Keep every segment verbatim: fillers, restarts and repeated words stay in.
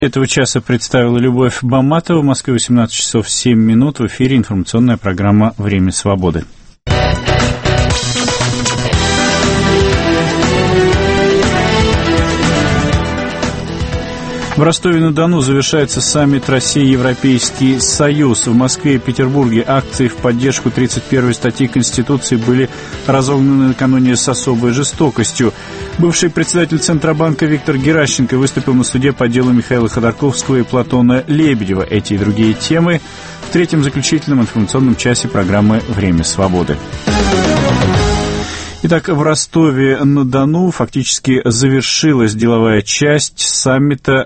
Этого часа представила Любовь Баматова. В Москве восемнадцать часов семь минут. В эфире информационная программа «Время свободы». В Ростове-на-Дону завершается саммит Россия-Европейский Союз. В Москве и Петербурге акции в поддержку тридцать первой статьи Конституции были разогнаны накануне с особой жестокостью. Бывший председатель Центробанка Виктор Геращенко выступил на суде по делу Михаила Ходорковского и Платона Лебедева. Эти и другие темы в третьем заключительном информационном часе программы «Время свободы». Итак, в Ростове-на-Дону фактически завершилась деловая часть саммита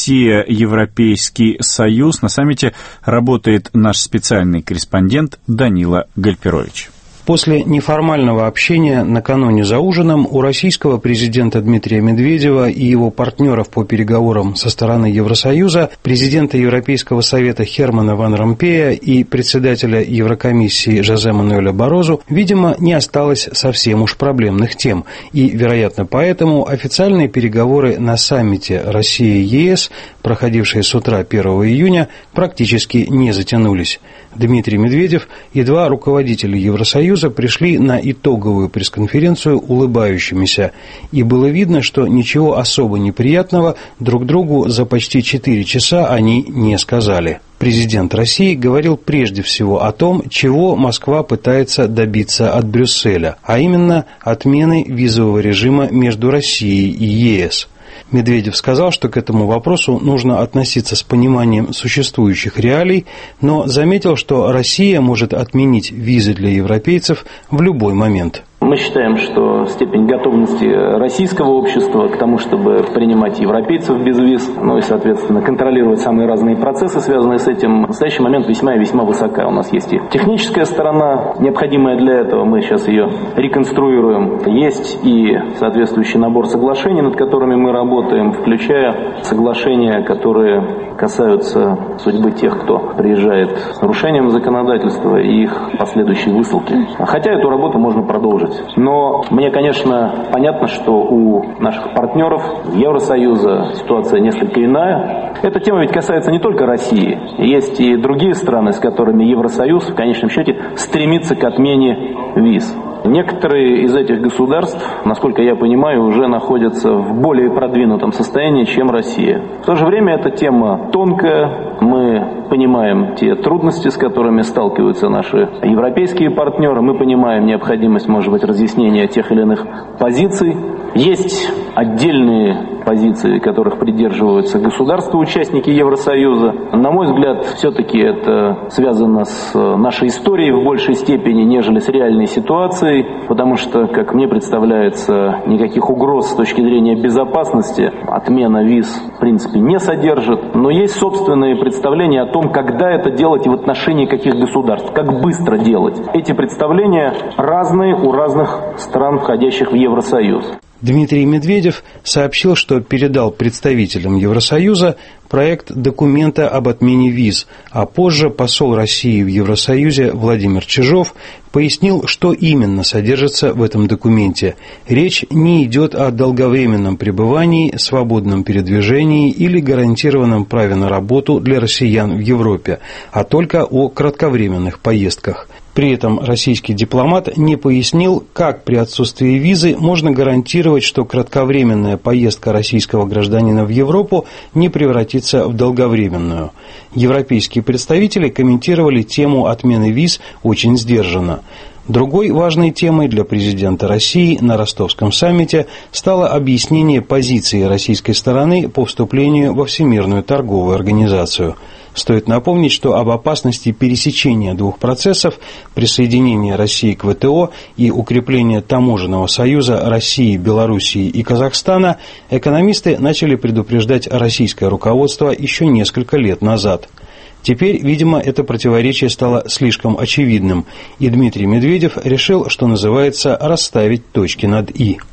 «Россия-Европейский Союз». На саммите работает наш специальный корреспондент Данила Гальперович. После неформального общения накануне за ужином у российского президента Дмитрия Медведева и его партнеров по переговорам со стороны Евросоюза, президента Европейского совета Хермана ван Ромпея и председателя Еврокомиссии Жозе Мануэля Барозу, видимо, не осталось совсем уж проблемных тем. И, вероятно, поэтому официальные переговоры на саммите Россия-ЕС, проходившие с утра первого июня, практически не затянулись. Дмитрий Медведев и два руководителя Евросоюза пришли на итоговую пресс-конференцию улыбающимися, и было видно, что ничего особо неприятного друг другу за почти четыре часа они не сказали. Президент России говорил прежде всего о том, чего Москва пытается добиться от Брюсселя, а именно отмены визового режима между Россией и ЕС. Медведев сказал, что к этому вопросу нужно относиться с пониманием существующих реалий, но заметил, что Россия может отменить визы для европейцев в любой момент. Мы считаем, что степень готовности российского общества к тому, чтобы принимать европейцев без виз, ну и, соответственно, контролировать самые разные процессы, связанные с этим, в настоящий момент весьма и весьма высока. У нас есть и техническая сторона, необходимая для этого, мы сейчас ее реконструируем. Есть и соответствующий набор соглашений, над которыми мы работаем, включая соглашения, которые касаются судьбы тех, кто приезжает с нарушением законодательства и их последующей высылки. Хотя эту работу можно продолжить. Но мне, конечно, понятно, что у наших партнеров Евросоюза ситуация несколько иная. Эта тема ведь касается не только России. Есть и другие страны, с которыми Евросоюз в конечном счете стремится к отмене виз. Некоторые из этих государств, насколько я понимаю, уже находятся в более продвинутом состоянии, чем Россия. В то же время эта тема тонкая. Мы понимаем те трудности, с которыми сталкиваются наши европейские партнеры. Мы понимаем необходимость, может быть, разъяснения тех или иных позиций. Есть отдельные позиции, которых придерживаются государства-участники Евросоюза. На мой взгляд, все-таки это связано с нашей историей в большей степени, нежели с реальной ситуацией, потому что, как мне представляется, никаких угроз с точки зрения безопасности отмена виз, в принципе, не содержит. Но есть собственные представления о том, когда это делать и в отношении каких государств, как быстро делать. Эти представления разные у разных стран, входящих в Евросоюз. Дмитрий Медведев сообщил, что передал представителям Евросоюза проект документа об отмене виз, а позже посол России в Евросоюзе Владимир Чижов пояснил, что именно содержится в этом документе. Речь не идет о долговременном пребывании, свободном передвижении или гарантированном праве на работу для россиян в Европе, а только о кратковременных поездках. При этом российский дипломат не пояснил, как при отсутствии визы можно гарантировать, что кратковременная поездка российского гражданина в Европу не превратится в долговременную. Европейские представители комментировали тему отмены виз очень сдержанно. Другой важной темой для президента России на ростовском саммите стало объяснение позиции российской стороны по вступлению во Всемирную торговую организацию. Стоит напомнить, что об опасности пересечения двух процессов – присоединения России к ВТО и укрепления таможенного союза России, Белоруссии и Казахстана – экономисты начали предупреждать российское руководство еще несколько лет назад. Теперь, видимо, это противоречие стало слишком очевидным, и Дмитрий Медведев решил, что называется, расставить точки над «и».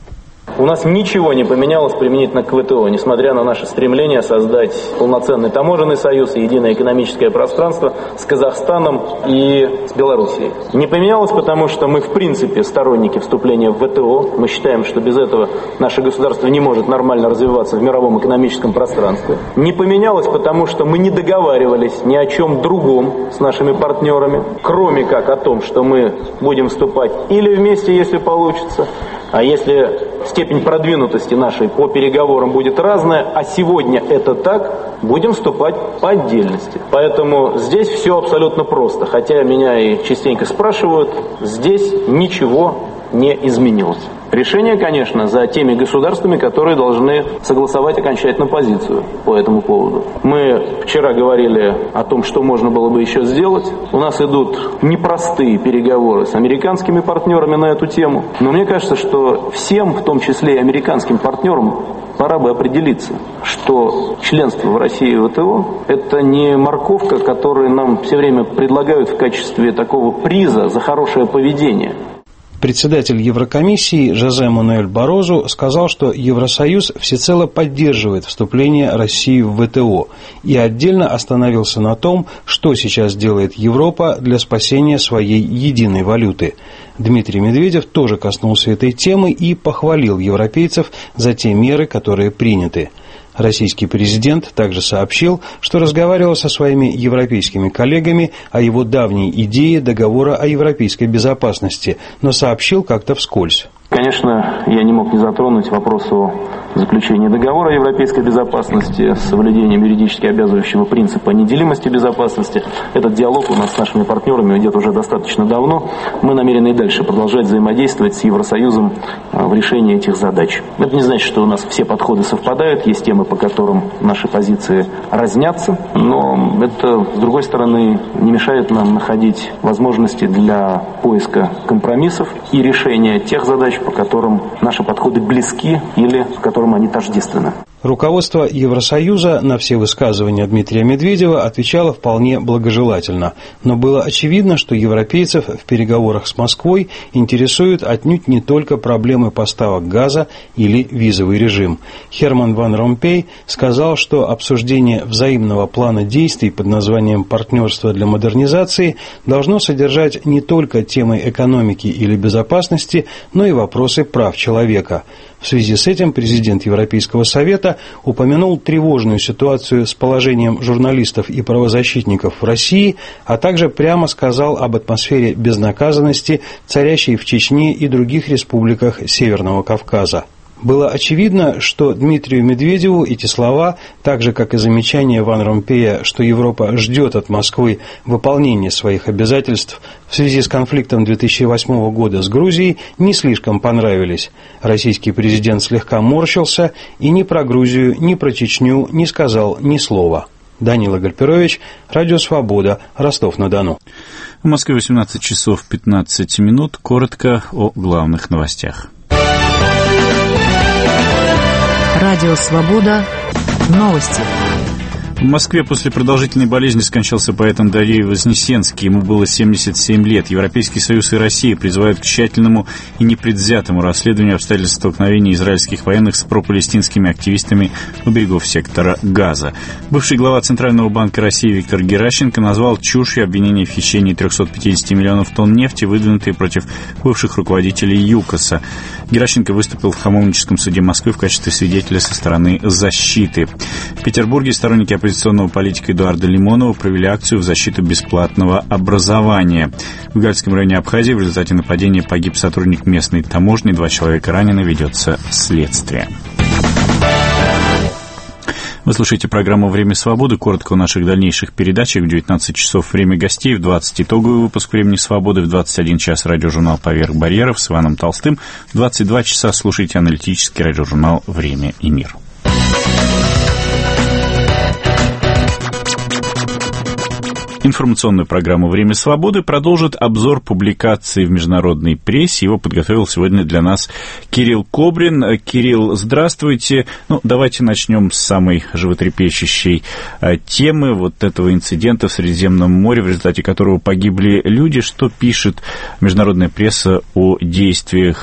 У нас ничего не поменялось применительно к ВТО, несмотря на наше стремление создать полноценный таможенный союз и единое экономическое пространство с Казахстаном и с Белоруссией. Не поменялось, потому что мы в принципе сторонники вступления в ВТО. Мы считаем, что без этого наше государство не может нормально развиваться в мировом экономическом пространстве. Не поменялось, потому что мы не договаривались ни о чем другом с нашими партнерами, кроме как о том, что мы будем вступать или вместе, если получится, а если степень продвинутости нашей по переговорам будет разная, а сегодня это так, будем вступать по отдельности. Поэтому здесь все абсолютно просто. Хотя меня и частенько спрашивают, здесь ничего не изменилось. Решение, конечно, за теми государствами, которые должны согласовать окончательную позицию по этому поводу. Мы вчера говорили о том, что можно было бы еще сделать. У нас идут непростые переговоры с американскими партнерами на эту тему. Но мне кажется, что всем, в том числе и американским партнерам, пора бы определиться, что членство в России в ВТО – это не морковка, которую нам все время предлагают в качестве такого приза за хорошее поведение. Председатель Еврокомиссии Жозе Мануэль Барозу сказал, что Евросоюз всецело поддерживает вступление России в ВТО и отдельно остановился на том, что сейчас делает Европа для спасения своей единой валюты. Дмитрий Медведев тоже коснулся этой темы и похвалил европейцев за те меры, которые приняты. Российский президент также сообщил, что разговаривал со своими европейскими коллегами о его давней идее договора о европейской безопасности, но сообщил как-то вскользь. Конечно, я не мог не затронуть вопрос о заключении договора о европейской безопасности с соблюдением юридически обязывающего принципа неделимости безопасности. Этот диалог у нас с нашими партнерами идет уже достаточно давно. Мы намерены и дальше продолжать взаимодействовать с Евросоюзом в решении этих задач. Это не значит, что у нас все подходы совпадают, есть темы, по которым наши позиции разнятся, но это, с другой стороны, не мешает нам находить возможности для поиска компромиссов и решения тех задач, по которым наши подходы близки или в котором они тождественны. Руководство Евросоюза на все высказывания Дмитрия Медведева отвечало вполне благожелательно, но было очевидно, что европейцев в переговорах с Москвой интересуют отнюдь не только проблемы поставок газа или визовый режим. Херман ван Ромпей сказал, что обсуждение взаимного плана действий под названием «Партнерство для модернизации» должно содержать не только темы экономики или безопасности, но и вопросы прав человека. В связи с этим президент Европейского совета упомянул тревожную ситуацию с положением журналистов и правозащитников в России, а также прямо сказал об атмосфере безнаказанности, царящей в Чечне и других республиках Северного Кавказа. Было очевидно, что Дмитрию Медведеву эти слова, так же как и замечание Ван Ромпея, что Европа ждет от Москвы выполнения своих обязательств в связи с конфликтом две тысячи восьмого года с Грузией, не слишком понравились. Российский президент слегка морщился и ни про Грузию, ни про Чечню не сказал ни слова. Данила Гальперович, Радио Свобода, Ростов-на-Дону. В Москве восемнадцать часов пятнадцать минут. Коротко о главных новостях. Радио «Свобода». Новости. В Москве после продолжительной болезни скончался поэт Андрей Вознесенский. Ему было семьдесят семь лет. Европейский Союз и Россия призывают к тщательному и непредвзятому расследованию обстоятельств столкновения израильских военных с пропалестинскими активистами у берегов сектора Газа. Бывший глава Центрального банка России Виктор Геращенко назвал чушью обвинения в хищении триста пятьдесят миллионов тонн нефти, выдвинутые против бывших руководителей ЮКОСа. Геращенко выступил в Хамовническом суде Москвы в качестве свидетеля со стороны защиты. В Петербурге сторонники оппозиционного политика Эдуарда Лимонова провели акцию в защиту бесплатного образования. В Гальском районе Абхазии в результате нападения погиб сотрудник местной таможни, два человека ранены, ведется следствие. Вы слушаете программу «Время свободы». Коротко о наших дальнейших передачах. В девятнадцать часов время гостей, в двадцать итоговый выпуск «Времени свободы», в двадцать один час радиожурнал «Поверх барьеров» с Иваном Толстым, в двадцать два часа слушайте аналитический радиожурнал «Время и мир». Информационную программу «Время свободы» продолжит обзор публикаций в международной прессе. Его подготовил сегодня для нас Кирилл Кобрин. Кирилл, здравствуйте. Ну, давайте начнем с самой животрепещущей темы вот этого инцидента в Средиземном море, в результате которого погибли люди. Что пишет международная пресса о действиях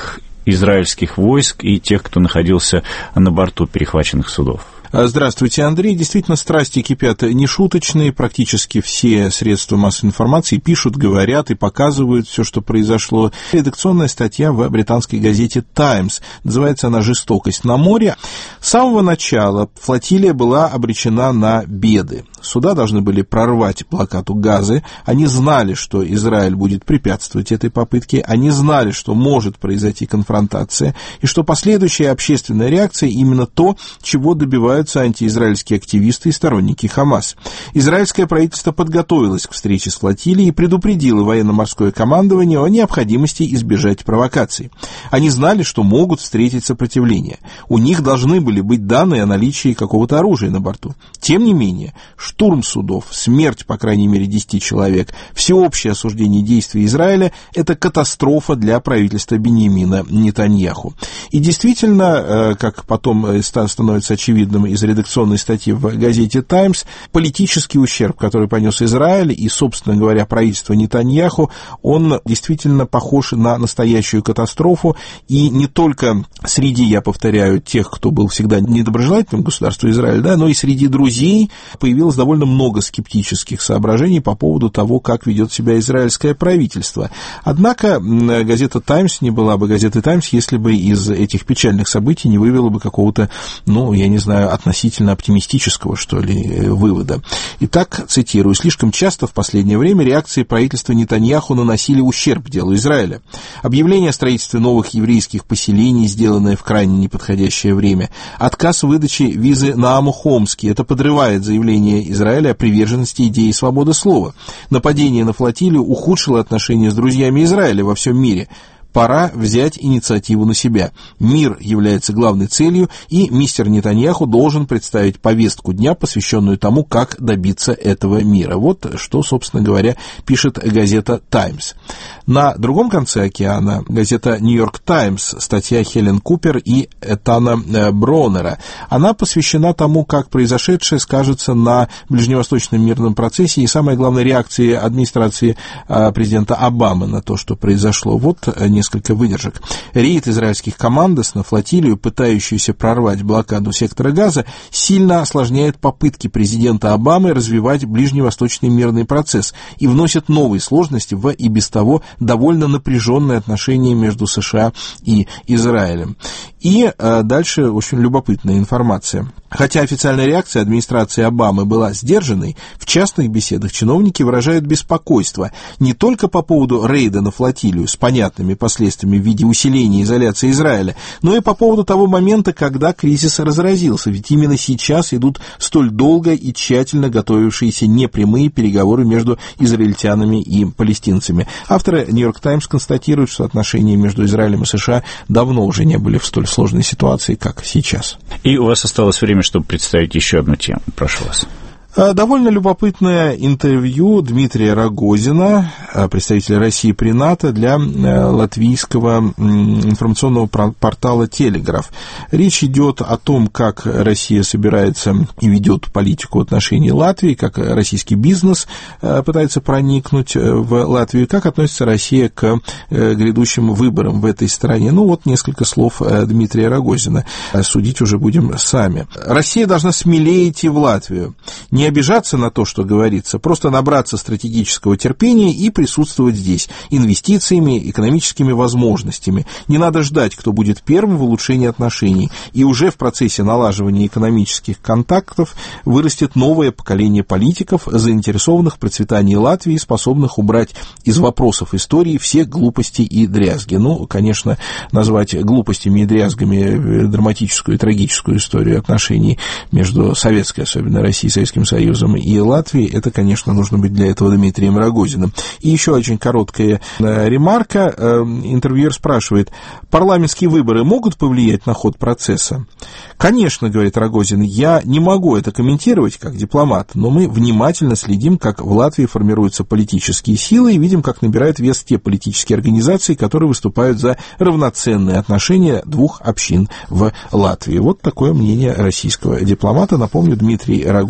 израильских войск и тех, кто находился на борту перехваченных судов. Здравствуйте, Андрей. Действительно, страсти кипят нешуточные. Практически все средства массовой информации пишут, говорят и показывают все, что произошло. Редакционная статья в британской газете «Таймс». Называется она «Жестокость на море». С самого начала флотилия была обречена на беды. Суда должны были прорвать блокаду Газы. Они знали, что Израиль будет препятствовать этой попытке. Они знали, что может произойти конфронтация, и что последующая общественная реакция именно то, чего добиваются антиизраильские активисты и сторонники Хамас. Израильское правительство подготовилось к встрече с флотилией и предупредило военно-морское командование о необходимости избежать провокаций. Они знали, что могут встретить сопротивление. У них должны были быть данные о наличии какого-то оружия на борту. Тем не менее, штурм судов, смерть, по крайней мере, десяти человек, всеобщее осуждение действий Израиля – это катастрофа для правительства Биньямина Нетаньяху. И действительно, как потом становится очевидным из редакционной статьи в газете «Таймс», политический ущерб, который понес Израиль и, собственно говоря, правительство Нетаньяху, он действительно похож на настоящую катастрофу. И не только среди, я повторяю, тех, кто был всегда недоброжелательным государству Израиль, да, но и среди друзей появилось довольно много скептических соображений по поводу того, как ведет себя израильское правительство. Однако газета «Таймс» не была бы газетой «Таймс», если бы из этих печальных событий не вывела бы какого-то, ну, я не знаю, относительно оптимистического, что ли, вывода. Итак, цитирую, «Слишком часто в последнее время реакции правительства Нетаньяху наносили ущерб делу Израиля. Объявление о строительстве новых еврейских поселений, сделанное в крайне неподходящее время, отказ в выдаче визы Нааму Хомски, это подрывает заявление Израиля о приверженности идеи свободы слова. Нападение на флотилию ухудшило отношения с друзьями Израиля во всем мире. Пора взять инициативу на себя. Мир является главной целью, и мистер Нетаньяху должен представить повестку дня, посвященную тому, как добиться этого мира». Вот что, собственно говоря, пишет газета «Таймс». На другом конце океана газета «Нью-Йорк Таймс», статья Хелен Купер и Этана Броннера. Она посвящена тому, как произошедшее скажется на ближневосточном мирном процессе и, самое главное, реакции администрации президента Обамы на то, что произошло. Вот несколько Несколько выдержек. Рейд израильских командос на флотилию, пытающуюся прорвать блокаду сектора Газа, сильно осложняет попытки президента Обамы развивать ближневосточный мирный процесс и вносит новые сложности в и без того довольно напряженные отношения между США и Израилем. И а, дальше очень любопытная информация. Хотя официальная реакция администрации Обамы была сдержанной, в частных беседах чиновники выражают беспокойство не только по поводу рейда на флотилию с понятными последствиями в виде усиления изоляции Израиля, но и по поводу того момента, когда кризис разразился, ведь именно сейчас идут столь долго и тщательно готовившиеся непрямые переговоры между израильтянами и палестинцами. Авторы «Нью-Йорк Таймс» констатируют, что отношения между Израилем и США давно уже не были в столь сложной ситуации, как сейчас. И у вас осталось время, чтобы представить еще одну тему. Прошу вас. Довольно любопытное интервью Дмитрия Рогозина, представителя России при НАТО, для латвийского информационного портала «Телеграф». Речь идет о том, как Россия собирается и ведет политику в отношении Латвии, как российский бизнес пытается проникнуть в Латвию, как относится Россия к грядущим выборам в этой стране. Ну, вот несколько слов Дмитрия Рогозина. Судить уже будем сами. Россия должна смелее идти в Латвию. Не обижаться на то, что говорится, просто набраться стратегического терпения и присутствовать здесь инвестициями, экономическими возможностями. Не надо ждать, кто будет первым в улучшении отношений. И уже в процессе налаживания экономических контактов вырастет новое поколение политиков, заинтересованных в процветании Латвии, способных убрать из вопросов истории все глупости и дрязги. Ну, конечно, назвать глупостями и дрязгами драматическую и трагическую историю отношений между советской, особенно Россией, Советским Союзом, Союзом и Латвией, это, конечно, нужно быть для этого Дмитрием Рогозиным. И еще очень короткая ремарка. Интервьюер спрашивает, парламентские выборы могут повлиять на ход процесса? Конечно, говорит Рогозин, я не могу это комментировать как дипломат, но мы внимательно следим, как в Латвии формируются политические силы и видим, как набирают вес те политические организации, которые выступают за равноценные отношения двух общин в Латвии. Вот такое мнение российского дипломата. Напомню, Дмитрий Рогозин, представитель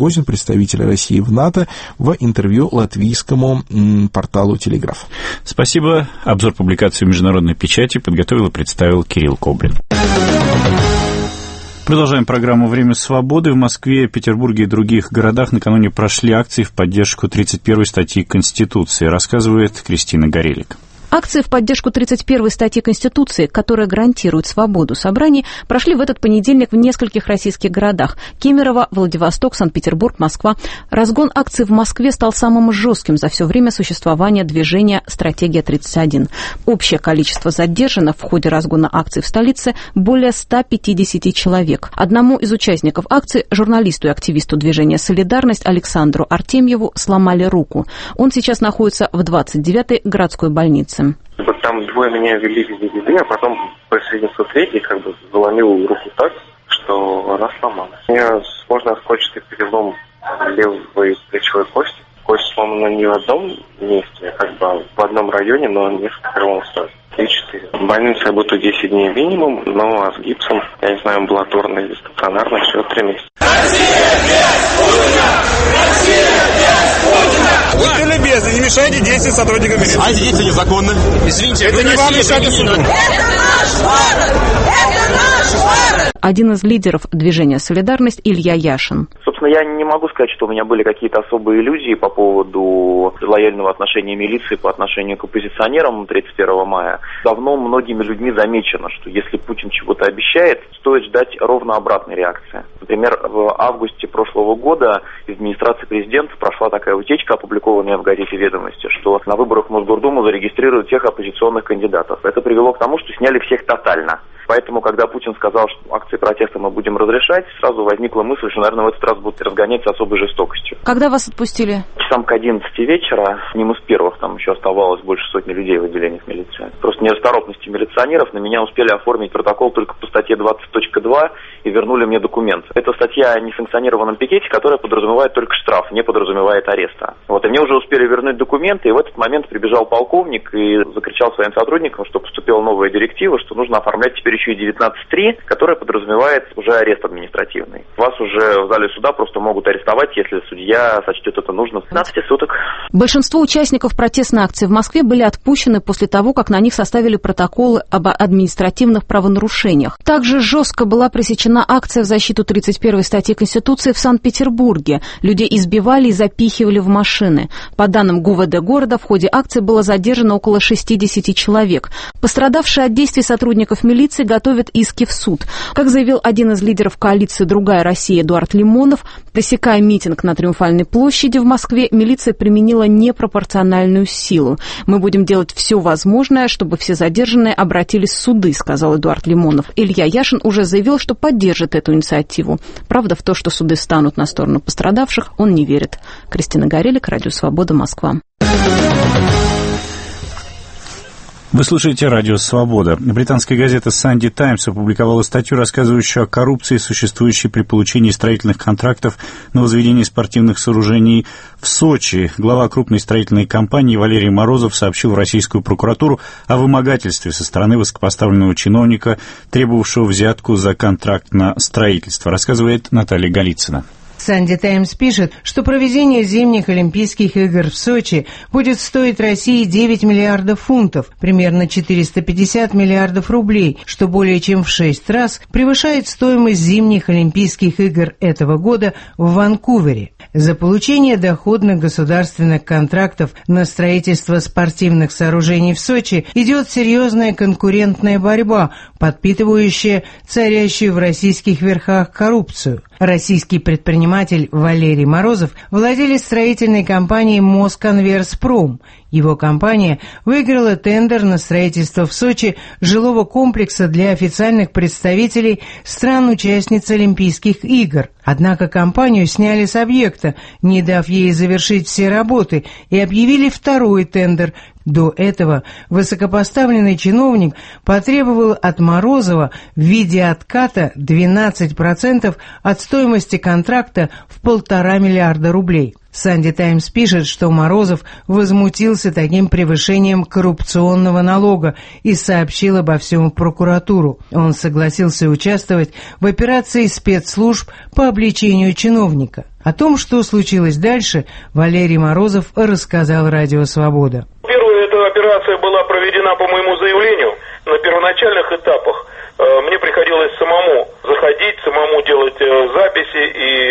представителя России в НАТО в интервью латвийскому м, порталу «Телеграф». Спасибо. Обзор публикации в международной печати подготовил и представил Кирилл Коблин. Продолжаем программу «Время свободы». В Москве, Петербурге и других городах накануне прошли акции в поддержку тридцать первой статьи Конституции, рассказывает Кристина Горелик. Акции в поддержку тридцать первой статьи Конституции, которая гарантирует свободу собраний, прошли в этот понедельник в нескольких российских городах – Кемерово, Владивосток, Санкт-Петербург, Москва. Разгон акций в Москве стал самым жестким за все время существования движения «Стратегия тридцать один». Общее количество задержанных в ходе разгона акций в столице – более ста пятидесяти человек. Одному из участников акции, журналисту и активисту движения «Солидарность» Александру Артемьеву, сломали руку. Он сейчас находится в двадцать девятой городской больнице. Вот там двое меня вели, вели, вели, а потом присоединился третий, как бы заломил руку так, что она сломалась. У меня сложный оскольчатый перелом левой плечевой кости. Кость сломана не в одном месте, а как бы в одном районе, но несколько переломов сразу. три-четыре. В больнице я буду десять дней минимум, но а с гипсом, я не знаю, амбулаторно или стационарно, всего три месяца. Россия без Путина! Россия без Путина! Будьте любезны, не мешайте действиям сотрудникам милиции. А эти действия незаконны. Извините, это не вам мешать суду. Это наш город! Это наш город! Один из лидеров движения «Солидарность» Илья Яшин. Собственно, я не могу сказать, что у меня были какие-то особые иллюзии по поводу лояльного отношения милиции по отношению к оппозиционерам тридцать первого мая. Давно многими людьми замечено, что если Путин чего-то обещает, стоит ждать ровно обратной реакции. Например, в августе прошлого года из администрации президента прошла такая утечка, опубликованная в газете «Ведомости», что на выборах в Мосгордуму зарегистрируют всех оппозиционных кандидатов. Это привело к тому, что сняли всех тотально. Поэтому, когда Путин сказал, что акции протеста мы будем разрешать, сразу возникла мысль, что, наверное, в этот раз будут разгонять с особой жестокостью. Когда вас отпустили? Часам к одиннадцати вечера, одним из первых, там еще оставалось больше сотни людей в отделениях милиции. Просто нерасторопностью милиционеров на меня успели оформить протокол только по статье двадцать точка два и вернули мне документ. Это статья о несанкционированном пикете, которая подразумевает только штраф, не подразумевает ареста. Вот, и мне уже успели вернуть документы, и в этот момент прибежал полковник и закричал своим сотрудникам, что поступила новая директива, что нужно оформлять теперь еще и девятнадцать три, которая подразумевает уже арест административный. Вас уже в зале суда просто могут арестовать, если судья сочтет это нужно. пятнадцать суток. Большинство участников протестной акции в Москве были отпущены после того, как на них составили протоколы об административных правонарушениях. Также жестко была пресечена акция в защиту тридцать первой статьи Конституции в Санкт-Петербурге. Людей избивали и запихивали в машины. По данным ГУВД города, в ходе акции было задержано около шестидесяти человек. Пострадавшие от действий сотрудников милиции готовят иски в суд. Как заявил один из лидеров коалиции «Другая Россия» Эдуард Лимонов, пресекая митинг на Триумфальной площади в Москве, милиция применила непропорциональную силу. «Мы будем делать все возможное, чтобы все задержанные обратились в суды», сказал Эдуард Лимонов. Илья Яшин уже заявил, что поддержит эту инициативу. Правда, в то, что суды станут на сторону пострадавших, он не верит. Кристина Горелик, Радио Свобода, Москва. Вы слушаете «Радио Свобода». Британская газета «Санди Таймс» опубликовала статью, рассказывающую о коррупции, существующей при получении строительных контрактов на возведение спортивных сооружений в Сочи. Глава крупной строительной компании Валерий Морозов сообщил в российскую прокуратуру о вымогательстве со стороны высокопоставленного чиновника, требовавшего взятку за контракт на строительство, рассказывает Наталья Голицына. «Санди Таймс» пишет, что проведение зимних Олимпийских игр в Сочи будет стоить России девять миллиардов фунтов, примерно четыреста пятьдесят миллиардов рублей, что более чем в шесть раз превышает стоимость зимних Олимпийских игр этого года в Ванкувере. За получение доходных государственных контрактов на строительство спортивных сооружений в Сочи идет серьезная конкурентная борьба, подпитывающая царящую в российских верхах коррупцию. Российский предприниматель Валерий Морозов – владелец строительной компании «Москонверспром». Его компания выиграла тендер на строительство в Сочи жилого комплекса для официальных представителей стран-участниц Олимпийских игр. Однако компанию сняли с объекта, не дав ей завершить все работы, и объявили второй тендер. До этого высокопоставленный чиновник потребовал от Морозова в виде отката двенадцать процентов от стоимости контракта в полтора миллиарда рублей. «Санди Таймс» пишет, что Морозов возмутился таким превышением коррупционного налога и сообщил обо всем в прокуратуру. Он согласился участвовать в операции спецслужб по обличению чиновника. О том, что случилось дальше, Валерий Морозов рассказал Радио Свобода. Первая эта операция была проведена по моему заявлению. На первоначальных этапах мне приходилось самому заходить, самому делать записи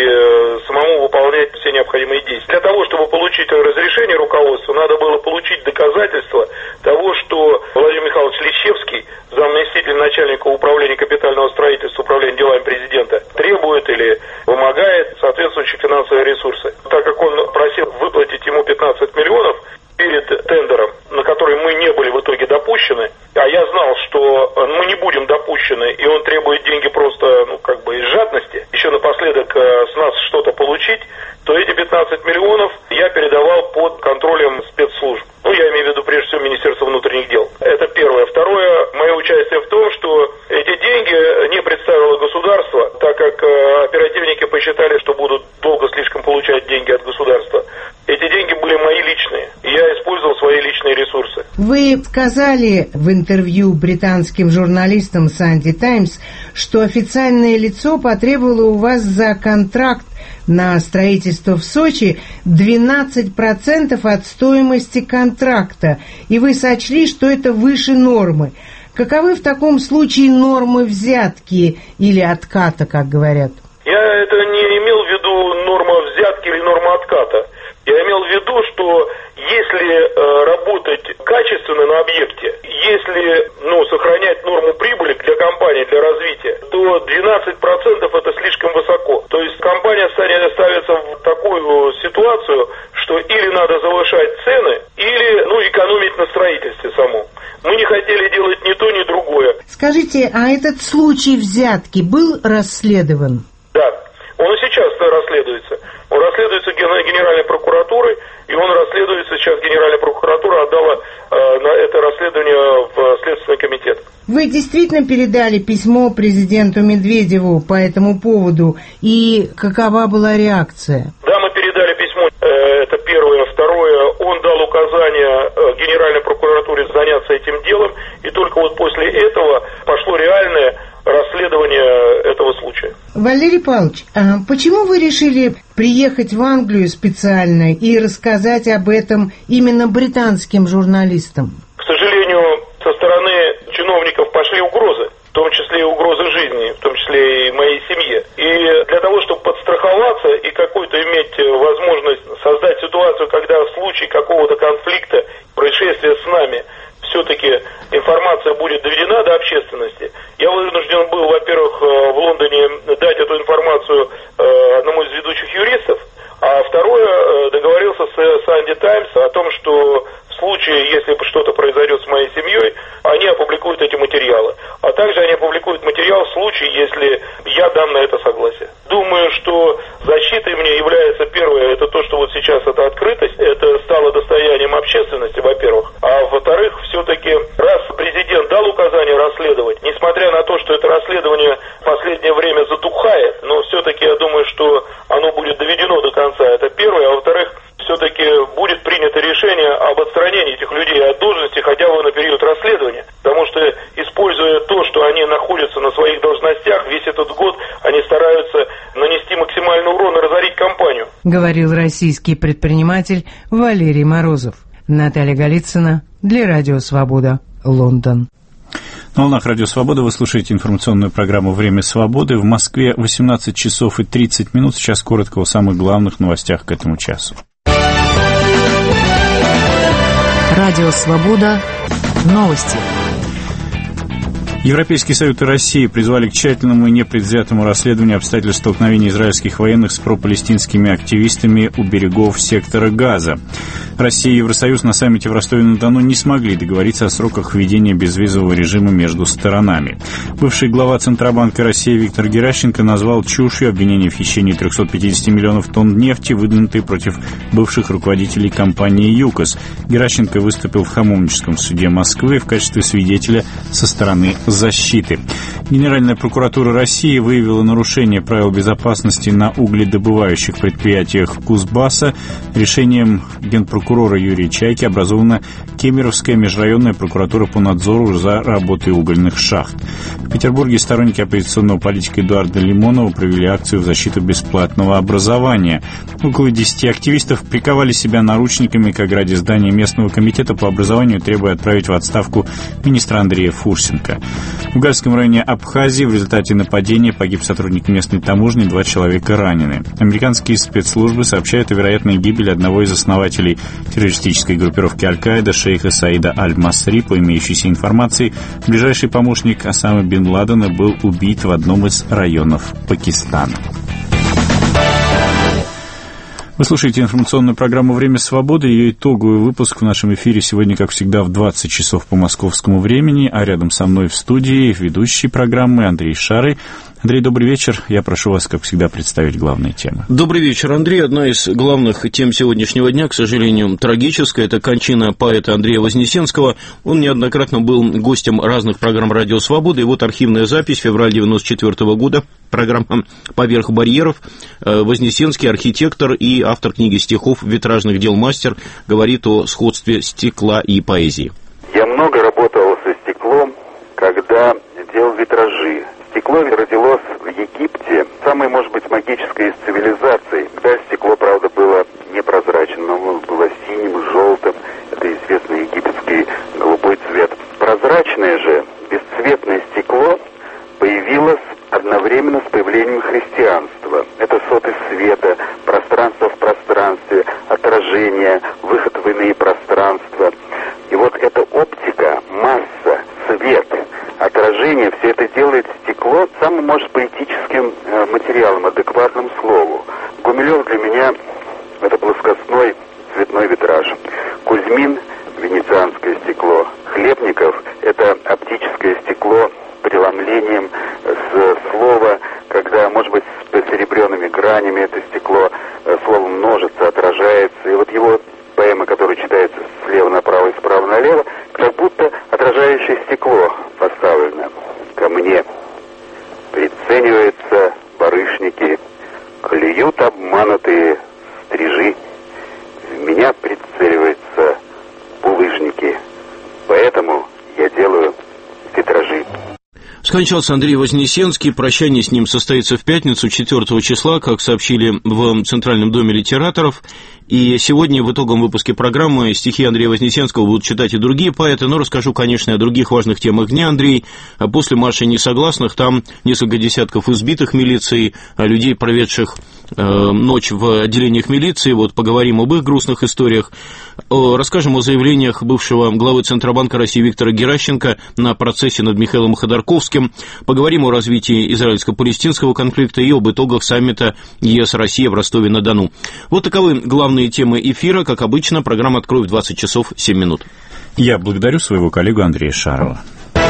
и самому выполнять все необходимые действия. Для того, чтобы получить разрешение руководства, надо было получить доказательства того, что Владимир Михайлович Лещевский, заместитель начальника управления капитального строительства, управления делами президента, требует или вымогает соответствующие финансовые ресурсы. Так как он просил выплатить ему пятнадцать миллионов перед тендером, на который мы не были в итоге допущены, а я знал, что мы не будем допущены, и он требует деньги просто, ну, как бы из жадности, еще напоследок с нас что-то получить, то эти пятнадцать миллионов я передавал под контролем спецслужб. Ну, я имею в виду, прежде всего, Министерство внутренних дел. Это первое. Второе, мое участие в том, что эти деньги не представило государство, так как оперативники посчитали, что будут долго слишком получать деньги от государства. Эти деньги были мои личные, и я использовал свои личные ресурсы. Вы сказали в интервью британским журналистам Sunday Times, что официальное лицо потребовало у вас за контракт на строительство в Сочи двенадцать процентов от стоимости контракта, и вы сочли, что это выше нормы. Каковы в таком случае нормы взятки или отката, как говорят? Я это не имел в виду норма взятки или норма отката. Я имел в виду, что если э, работать качественно на объекте, если ну, сохранять норму прибыли для компании, для развития, то двенадцать процентов это слишком высоко. То есть компания ставится в такую ситуацию, что или надо завышать цены, или ну, экономить на строительстве самом. Мы не хотели делать ни то, ни другое. Скажите, а этот случай взятки был расследован? Да, он и сейчас расследуется. Он расследуется Генеральной прокуратурой, и он расследуется сейчас. Генеральная прокуратура отдала э, на это расследование в Следственный комитет. Вы действительно передали письмо президенту Медведеву по этому поводу, и какова была реакция? Да, мы передали письмо, э, это первое. Второе, он дал указание э, Генеральной прокуратуре заняться этим делом, и только вот после этого пошло реальное расследование этого случая. Валерий Павлович, а почему вы решили приехать в Англию специально и рассказать об этом именно британским журналистам? К сожалению, со стороны чиновников пошли угрозы, в том числе и угрозы жизни, в том числе и моей семье. И для того, чтобы подстраховаться и какую-то иметь возможность создать ситуацию, когда в случае какого-то конфликта, происшествия с нами, все-таки информация будет доведена до общественности, я вынужден был, во-первых, в Лондоне дать эту информацию одному из ведущих юристов, а второе, договорился с Sunday Times о том, что в случае, если что-то произойдет с моей семьей, они опубликуют эти материалы. А также они опубликуют материал в случае, если я дам на это согласие. Думаю, что защитой мне является первое, это то, что вот сейчас это открытость, это стало достоянием общественности, во-первых. А во-вторых, все-таки, раз президент дал указание расследовать, несмотря на то, что это расследование в последнее время затухает, но все-таки я думаю, что оно будет доведено до конца, это первое. А во-вторых, все-таки будет принято решение об отстранении этих людей от должности хотя бы на период расследования. Потому что, используя то, что они находятся на своих должностях, весь этот год они стараются нанести максимальный урон и разорить компанию. Говорил российский предприниматель Валерий Морозов. Наталья Голицына для Радио Свобода, Лондон. На волнах Радио Свобода вы слушаете информационную программу «Время свободы». В Москве восемнадцать часов и тридцать минут. Сейчас коротко о самых главных новостях к этому часу. Радио Свобода. Новости. Европейский Союз и Россия призвали к тщательному и непредвзятому расследованию обстоятельств столкновения израильских военных с пропалестинскими активистами у берегов сектора Газа. Россия и Евросоюз на саммите в Ростове-на-Дону не смогли договориться о сроках введения безвизового режима между сторонами. Бывший глава Центробанка России Виктор Геращенко назвал чушью обвинения в хищении трехсот пятидесяти миллионов тонн нефти, выдвинутые против бывших руководителей компании «ЮКОС». Геращенко выступил в Хамовническом суде Москвы в качестве свидетеля со стороны защиты. Генеральная прокуратура России выявила нарушение правил безопасности на угледобывающих предприятиях Кузбасса. Решением генпрокурора Юрия Чайки образована Кемеровская межрайонная прокуратура по надзору за работой угольных шахт. В Петербурге сторонники оппозиционного политика Эдуарда Лимонова провели акцию в защиту бесплатного образования. Около десяти активистов приковали себя наручниками к ограде здания местного комитета по образованию, требуя отправить в отставку министра Андрея Фурсенко. В Гальском районе Абхазии в результате нападения погиб сотрудник местной таможни, два человека ранены. Американские спецслужбы сообщают о вероятной гибели одного из основателей террористической группировки Аль-Каида, шейха Саида Аль-Масри. По имеющейся информации, ближайший помощник Осамы бин Ладена был убит в одном из районов Пакистана. Вы слушаете информационную программу «Время свободы». Ее итоговый выпуск в нашем эфире сегодня, как всегда, в двадцать часов по московскому времени. А рядом со мной в студии ведущий программы Андрей Шарый. Андрей, добрый вечер. Я прошу вас, как всегда, представить главные темы. Добрый вечер, Андрей. Одна из главных тем сегодняшнего дня, к сожалению, трагическая. Это кончина поэта Андрея Вознесенского. Он неоднократно был гостем разных программ «Радио Свобода». И вот архивная запись, февраль девяносто четвёртого года, программа «Поверх барьеров». Вознесенский, архитектор и автор книги стихов «Витражных дел мастер», говорит о сходстве стекла и поэзии. Я много работал со стеклом, когда делал витражи. Стекло родилось в Египте, самой, может быть, магической из цивилизаций. Тогда стекло, правда, было непрозрачным, оно было синим, желтым. Это известный египетский голубой цвет. Прозрачное же, бесцветное стекло появилось одновременно с появлением христианства. Это соты света, пространство в пространстве, отражение, выход в иные пространства. И вот эта оптика, масса, свет, отражение, все это делает стекло самым, может, поэтическим э, материалом, адекватным слову. Гумилев для меня — это плоскостной цветной витраж. Кузьмин — венецианское стекло. Хлебников — это оптическое стекло преломлением с слова, когда, может быть, с посеребренными гранями это стекло э, словом множится, отражается. И вот его поэма, которая читается слева направо и справа налево, как будто отражающее стекло поставлено. Ко мне прицениваются барышники, клюют обманутые стрижи. В меня прицеливаются булыжники. Поэтому я делаю витражи. Скончался Андрей Вознесенский. Прощание с ним состоится в пятницу, четвёртого числа, как сообщили в Центральном доме литераторов. И сегодня в итоговом выпуске программы стихи Андрея Вознесенского будут читать и другие поэты, но расскажу, конечно, о других важных темах дня, Андрей. А после марша несогласных там несколько десятков избитых милицией, людей, проведших э, ночь в отделениях милиции. Вот поговорим об их грустных историях. Расскажем о заявлениях бывшего главы Центробанка России Виктора Геращенко на процессе над Михаилом Ходорковским. Поговорим о развитии израильско-палестинского конфликта и об итогах саммита ЕС-Россия в Ростове-на-Дону. Вот таковы главные темы эфира. Как обычно, программа «Открою» в двадцать часов семь минут. Я благодарю своего коллегу Андрея Шарова.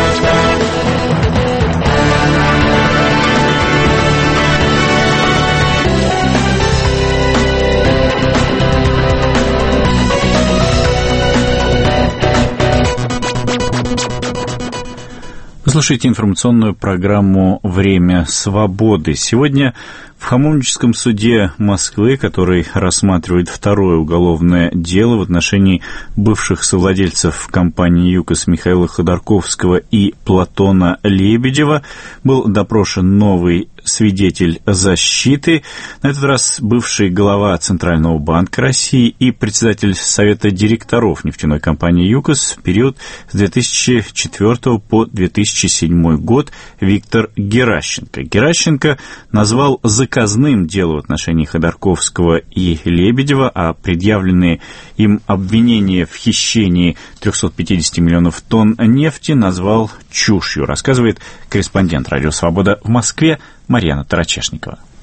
Вы слушаете информационную программу «Время свободы». Сегодня в Хамовническом суде Москвы, который рассматривает второе уголовное дело в отношении бывших совладельцев компании «ЮКОС» Михаила Ходорковского и Платона Лебедева, был допрошен новый свидетель защиты, на этот раз бывший глава Центрального банка России и председатель Совета директоров нефтяной компании «ЮКОС» в период с две тысячи четвёртого по две тысячи седьмой год Виктор Геращенко. Геращенко назвал заказным дело в отношении Ходорковского и Лебедева, а предъявленные им обвинения в хищении триста пятьдесят миллионов тонн нефти назвал чушью, рассказывает корреспондент «Радио Свобода» в Москве Марьяна Тарачешникова.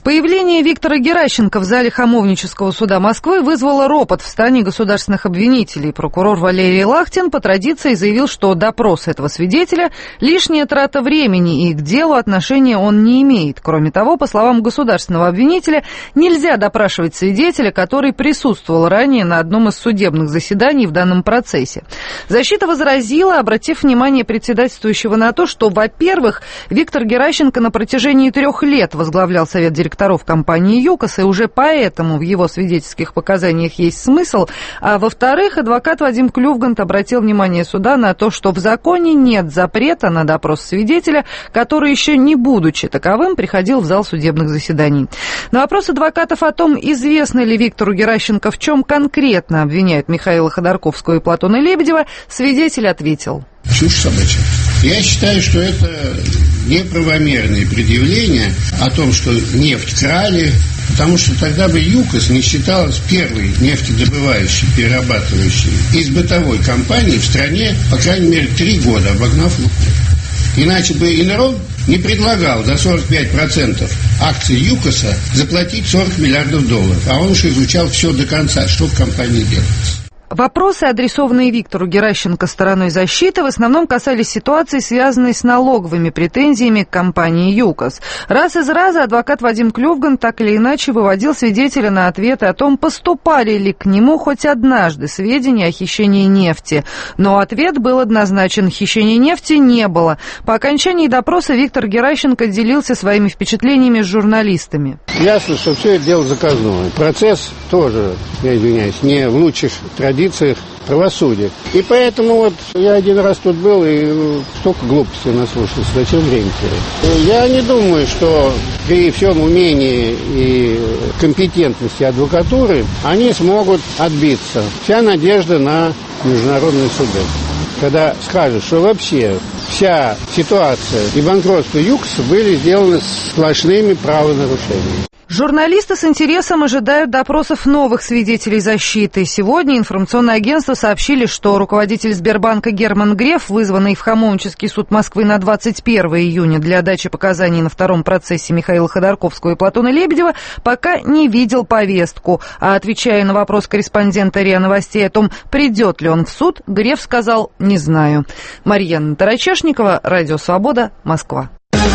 Появление Виктора Геращенко в зале Хамовнического суда Москвы вызвало ропот в стане государственных обвинителей. Прокурор Валерий Лахтин по традиции заявил, что допрос этого свидетеля – лишняя трата времени, и к делу отношения он не имеет. Кроме того, по словам государственного обвинителя, нельзя допрашивать свидетеля, который присутствовал ранее на одном из судебных заседаний в данном процессе. Защита возразила, обратив внимание председательствующего на то, что, во-первых, Виктор Геращенко на протяжении трех лет возглавлял Совет директоров компании «ЮКОС», и уже поэтому в его свидетельских показаниях есть смысл. А во-вторых, адвокат Вадим Клювгант обратил внимание суда на то, что в законе нет запрета на допрос свидетеля, который еще не будучи таковым приходил в зал судебных заседаний. На вопрос адвокатов о том, известно ли Виктору Геращенко, в чем конкретно обвиняют Михаила Ходорковского и Платона Лебедева, свидетель ответил. Чушь собачья. Я считаю, что это неправомерное предъявление о том, что нефть крали, потому что тогда бы ЮКОС не считалась первой нефтедобывающей, перерабатывающей из бытовой компании в стране, по крайней мере, три года, обогнав Лукойл. Иначе бы Инрон не предлагал за сорок пять процентов акций ЮКОСа заплатить сорок миллиардов долларов, а он уж изучал все до конца, что в компании делается. Вопросы, адресованные Виктору Геращенко стороной защиты, в основном касались ситуации, связанной с налоговыми претензиями к компании ЮКОС. Раз из раза адвокат Вадим Клювган так или иначе выводил свидетеля на ответы о том, поступали ли к нему хоть однажды сведения о хищении нефти. Но ответ был однозначен: хищения нефти не было. По окончании допроса Виктор Геращенко делился своими впечатлениями с журналистами. Ясно, что все это дело заказное. Процесс тоже, я извиняюсь, не в лучших традициях правосудия. И поэтому вот я один раз тут был и столько глупостей наслушался. Зачем время терять? Я не думаю, что при всем умении и компетентности адвокатуры они смогут отбиться. Вся надежда на международные суды. Когда скажут, что вообще вся ситуация и банкротство ЮКОСа были сделаны сплошными правонарушениями. Журналисты с интересом ожидают допросов новых свидетелей защиты. Сегодня информационные агентства сообщили, что руководитель Сбербанка Герман Греф, вызванный в Хамовнический суд Москвы на двадцать первое июня для дачи показаний на втором процессе Михаила Ходорковского и Платона Лебедева, пока не видел повестку. А отвечая на вопрос корреспондента РИА Новостей о том, придет ли он в суд, Греф сказал: «Не знаю». Марьяна Тарачешникова, Радио Свобода, Москва.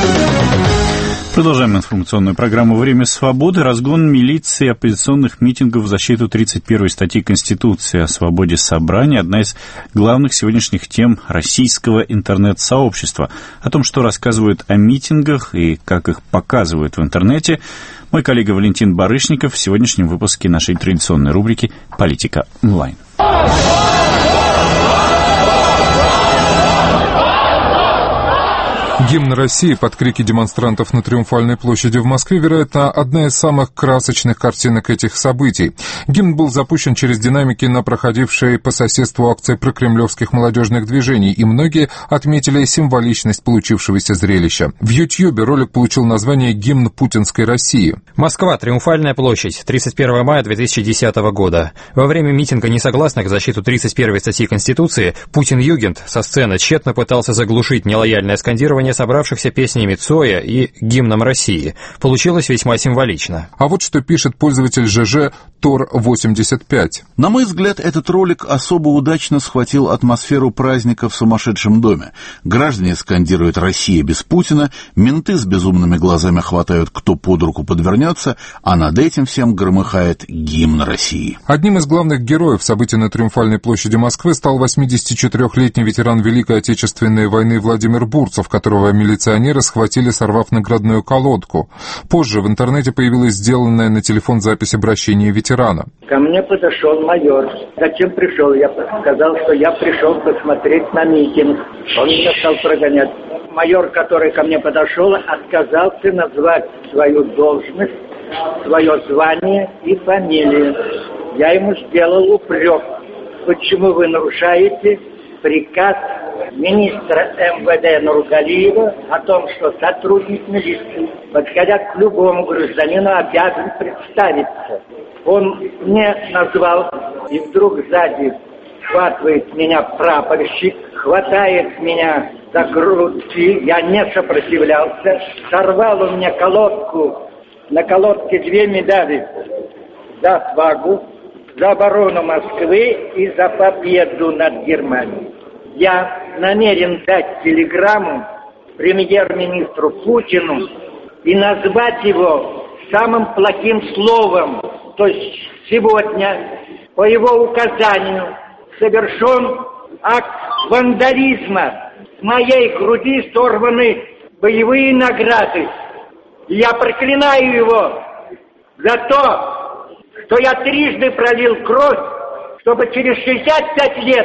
Продолжаем информационную программу «Время свободы». Разгон милиции оппозиционных митингов в защиту тридцать первой статьи Конституции о свободе собрания – одна из главных сегодняшних тем российского интернет-сообщества. О том, что рассказывают о митингах и как их показывают в интернете, мой коллега Валентин Барышников в сегодняшнем выпуске нашей традиционной рубрики «Политика онлайн». Гимн России под крики демонстрантов на Триумфальной площади в Москве, вероятно, одна из самых красочных картинок этих событий. Гимн был запущен через динамики на проходившей по соседству акции прокремлевских молодежных движений, и многие отметили символичность получившегося зрелища. В Ютьюбе ролик получил название «Гимн путинской России». Москва, Триумфальная площадь, тридцать первого мая две тысячи десятого года. Во время митинга несогласных в защиту тридцать первой статьи Конституции Путин-Югент со сцены тщетно пытался заглушить нелояльное скандирование собравшихся песнями Цоя и гимном России. Получилось весьма символично. А вот что пишет пользователь ЖЖ Тор восемьдесят пять. На мой взгляд, этот ролик особо удачно схватил атмосферу праздника в сумасшедшем доме. Граждане скандируют «Россия без Путина», менты с безумными глазами хватают, кто под руку подвернется, а над этим всем громыхает гимн России. Одним из главных героев событий на Триумфальной площади Москвы стал восьмидесятичетырёхлетний ветеран Великой Отечественной войны Владимир Бурцев, которого милиционеры схватили, сорвав наградную колодку. Позже в интернете появилась сделанная на телефон запись обращения ветерана. Ко мне подошел майор. Зачем пришел? Я сказал, что я пришел посмотреть на митинг. Он меня стал прогонять. Майор, который ко мне подошел, отказался назвать свою должность, свое звание и фамилию. Я ему сделал упрек. Почему вы нарушаете приказ министра эм вэ дэ Нургалиева о том, что сотрудник милиции, подходя к любому гражданину, обязан представиться. Он не назвал, и вдруг сзади схватывает меня прапорщик, хватает меня за грудки, я не сопротивлялся, сорвал у меня колодку на колодке две медали за отвагу, за оборону Москвы и за победу над Германией. Я намерен дать телеграмму премьер-министру Путину и назвать его самым плохим словом. То есть сегодня по его указанию совершен акт вандализма. С моей груди сорваны боевые награды. И я проклинаю его за то, что я трижды пролил кровь, чтобы через шестьдесят пять лет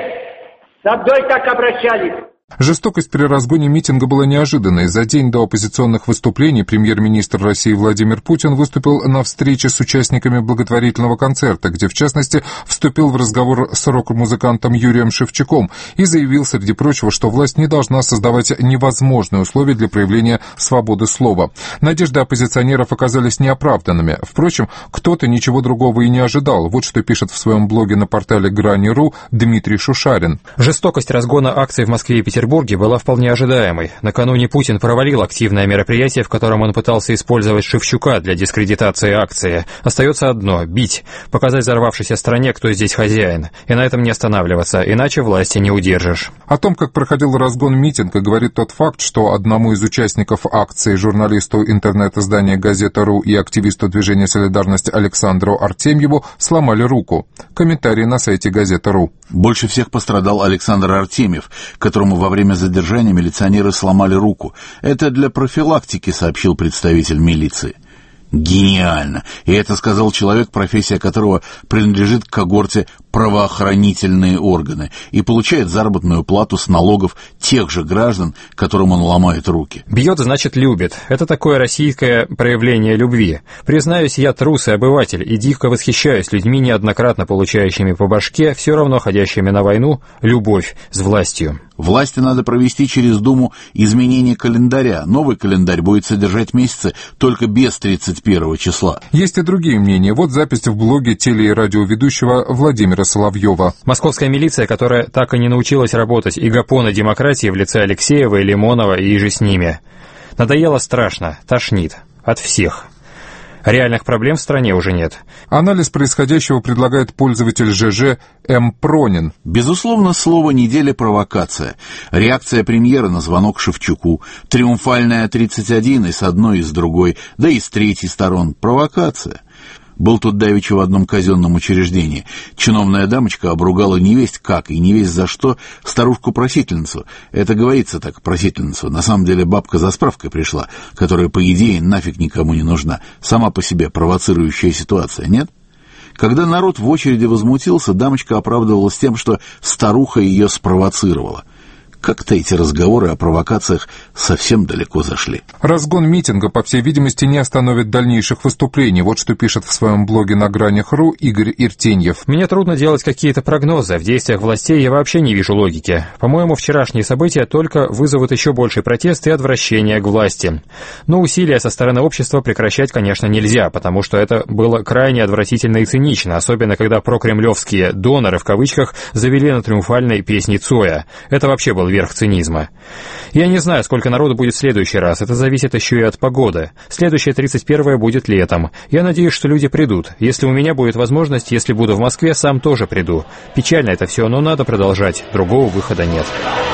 со мной так обращались. Жестокость при разгоне митинга была неожиданной. За день до оппозиционных выступлений премьер-министр России Владимир Путин выступил на встрече с участниками благотворительного концерта, где, в частности, вступил в разговор с рок-музыкантом Юрием Шевчуком и заявил, среди прочего, что власть не должна создавать невозможные условия для проявления свободы слова. Надежды оппозиционеров оказались неоправданными. Впрочем, кто-то ничего другого и не ожидал. Вот что пишет в своем блоге на портале Грани.ру Дмитрий Шушарин. Жестокость разгона акций в Москве и Петербурге была вполне ожидаемой. Накануне Путин провалил активное мероприятие, в котором он пытался использовать Шевчука для дискредитации акции. Остается одно — бить, показать взорвавшейся стране, кто здесь хозяин. И на этом не останавливаться, иначе власти не удержишь. О том, как проходил разгон митинга, говорит тот факт, что одному из участников акции, журналисту интернет-издания «Газета.ру» и активисту движения «Солидарность» Александру Артемьеву, сломали руку. Комментарий на сайте «Газета.ру». Больше всех пострадал Александр Артемьев, которому во время задержания милиционеры сломали руку. Это для профилактики, сообщил представитель милиции. Гениально! И это сказал человек, профессия которого принадлежит к когорте правоохранительные органы и получает заработную плату с налогов тех же граждан, которым он ломает руки. Бьет, значит, любит. Это такое российское проявление любви. Признаюсь, я трус и обыватель, и дико восхищаюсь людьми, неоднократно получающими по башке, все равно ходящими на войну, любовь с властью. Власти надо провести через Думу изменение календаря. Новый календарь будет содержать месяцы только без тридцать первого числа. Есть и другие мнения. Вот запись в блоге теле- и радиоведущего Владимира Соловьева. Московская милиция, которая так и не научилась работать, и гапоны демократии в лице Алексеева и Лимонова и же с ними. Надоело страшно, тошнит. От всех. Реальных проблем в стране уже нет. Анализ происходящего предлагает пользователь ЖЖ М. Пронин. Безусловно, слово недели — провокация. Реакция премьера на звонок Шевчуку. Триумфальная тридцать один и с одной, и с другой, да и с третьей сторон. Провокация. Был тут давеча в одном казенном учреждении. Чиновная дамочка обругала невесть как и невесть за что старушку-просительницу. Это говорится так, просительницу. На самом деле бабка за справкой пришла, которая, по идее, нафиг никому не нужна. Сама по себе провоцирующая ситуация, нет? Когда народ в очереди возмутился, дамочка оправдывалась тем, что старуха ее спровоцировала. Как-то эти разговоры о провокациях совсем далеко зашли. Разгон митинга, по всей видимости, не остановит дальнейших выступлений. Вот что пишет в своем блоге на Гранях.ру Игорь Иртеньев. Мне трудно делать какие-то прогнозы. В действиях властей я вообще не вижу логики. По-моему, вчерашние события только вызовут еще больший протест и отвращение к власти. Но усилия со стороны общества прекращать, конечно, нельзя, потому что это было крайне отвратительно и цинично, особенно когда прокремлевские «доноры» в кавычках завели на триумфальной песни Цоя. Это вообще был верх цинизма. Я не знаю, сколько народу будет в следующий раз. Это зависит еще и от погоды. Следующее тридцать первое будет летом. Я надеюсь, что люди придут. Если у меня будет возможность, если буду в Москве, сам тоже приду. Печально это все, но надо продолжать. Другого выхода нет.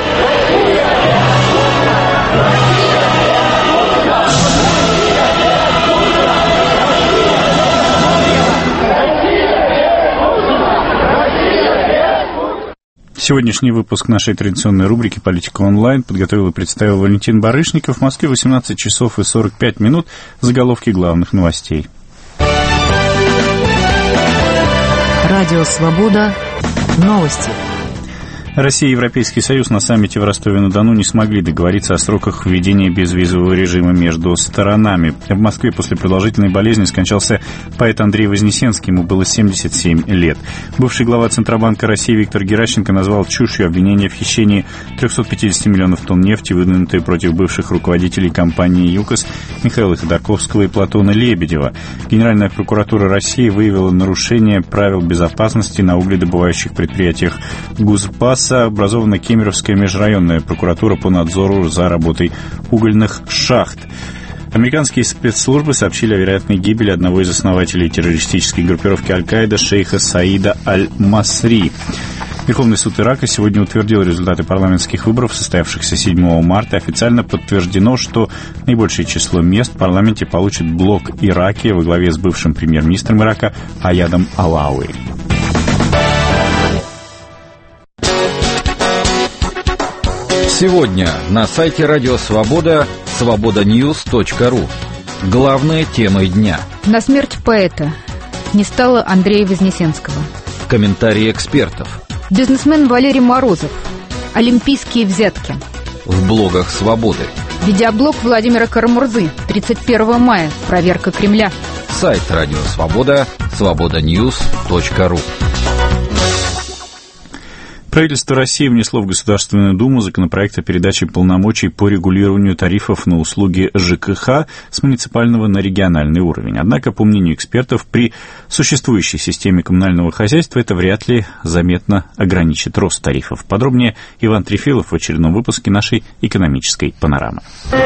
Сегодняшний выпуск нашей традиционной рубрики «Политика онлайн» подготовил и представил Валентин Барышников. В Москве восемнадцать часов и сорок пять минут. Заголовки главных новостей. Радио «Свобода». Новости. Россия и Европейский Союз на саммите в Ростове-на-Дону не смогли договориться о сроках введения безвизового режима между сторонами. В Москве после продолжительной болезни скончался поэт Андрей Вознесенский, ему было семьдесят семь лет. Бывший глава Центробанка России Виктор Геращенко назвал чушью обвинения в хищении трехсот пятидесяти миллионов тонн нефти, выдвинутые против бывших руководителей компании «ЮКОС» Михаила Ходорковского и Платона Лебедева. Генеральная прокуратура России выявила нарушение правил безопасности на угледобывающих предприятиях ГУЗПАС. Образована Кемеровская межрайонная прокуратура по надзору за работой угольных шахт. Американские спецслужбы сообщили о вероятной гибели одного из основателей террористической группировки Аль-Каида шейха Саида Аль-Масри. Верховный суд Ирака сегодня утвердил результаты парламентских выборов, состоявшихся седьмого марта. Официально подтверждено, что наибольшее число мест в парламенте получит блок Ираки во главе с бывшим премьер-министром Ирака Аядом Алауи. Сегодня на сайте Радио Свобода свобода ньюс точка ру. Главные темы дня. На смерть поэта не стало Андрея Вознесенского. Комментарии экспертов. Бизнесмен Валерий Морозов. Олимпийские взятки. В блогах Свободы. Видеоблог Владимира Карамурзы. тридцать первого мая. Проверка Кремля. Сайт Радио Свобода свобода ньюс точка ру. Правительство России внесло в Государственную Думу законопроект о передаче полномочий по регулированию тарифов на услуги ЖКХ с муниципального на региональный уровень. Однако, по мнению экспертов, при существующей системе коммунального хозяйства это вряд ли заметно ограничит рост тарифов. Подробнее Иван Трефилов в очередном выпуске нашей экономической панорамы.